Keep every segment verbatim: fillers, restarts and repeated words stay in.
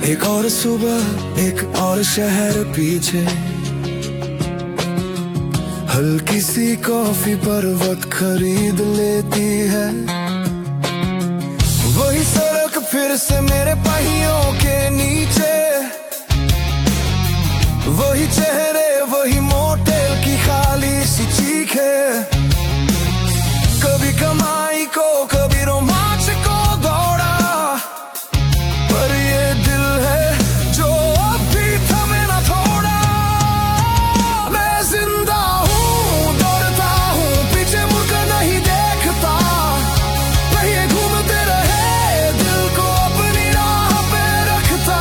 एक और सुबह, एक और शहर पीछे, हल्की सी कॉफी पर वक्त खरीद लेती है। वही सड़क फिर से मेरे पहियों के नीचे, वही चेहरे, वही मोटेल की खाली सी चीखे। कभी कमाई को, कभी रोमांच को दौड़ा, पर ये दिल है जो अब भी थमे ना थोड़ा। मैं जिंदा हूँ, दौड़ता हूँ, पीछे मुड़कर नहीं देखता। पहिए घूमते रहे, दिल को अपनी राह पे रखता।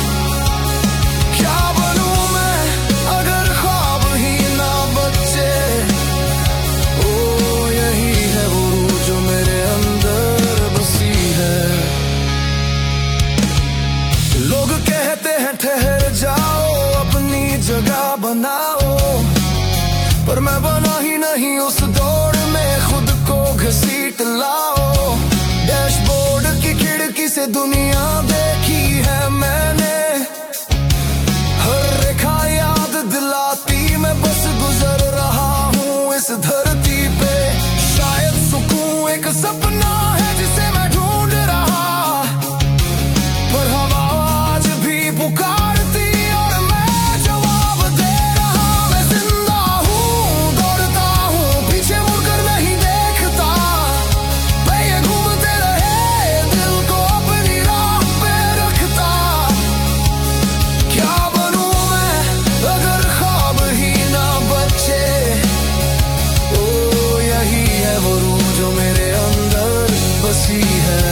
क्या बनूं मैं अगर ख्वाब ही ना बचे। ओ यही है वो रूह जो मेरे अंदर बसी है। लोग कहते हैं ठहर जाओ, अपनी जगह बनाओ, पर मैं बना ही नहीं उस दौड़ में, खुद को घसीट लाओ। डैशबोर्ड की खिड़की से दुनिया देखी है मैंने, हर रेखा याद दिलाती मैं बस गुजर रहा हूँ इस धरती पे। शायद सुकून एक सपना है जिसे मैं ढूंढ रहा, पर हवा आज भी पुकारती और मैं जवाब दे रहा। मैं जिंदा हूँ, दौड़ता हूँ, पीछे मुड़कर नहीं देखता। पहिए घूमते रहे, दिल को अपनी राह पे रखता। क्या बनूं मैं अगर ख्वाब ही ना बचे। ओ यही है वो रूह जो मेरे अंदर बसी है।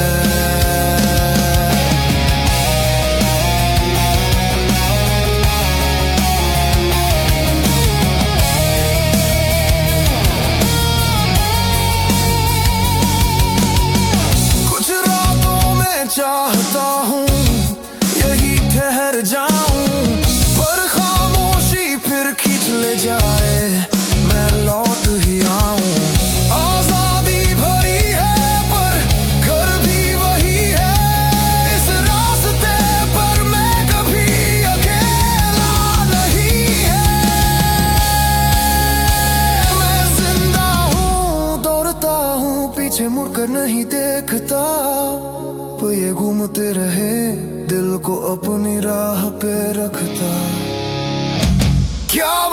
कुछ रातों में चाहता हूँ यही ठहर जाऊं, पर खामोशी फिर खींच ले जाए, मैं लौट ही आऊं। आजादी भरी है पर घर भी वही है, इस रास्ते पर मैं कभी अकेला नहीं है। मैं जिंदा हूँ, दौड़ता हूँ, पीछे मुड़कर नहीं देखता। पहिए घूमते रहे, दिल को अपनी राह पे रखता। क्या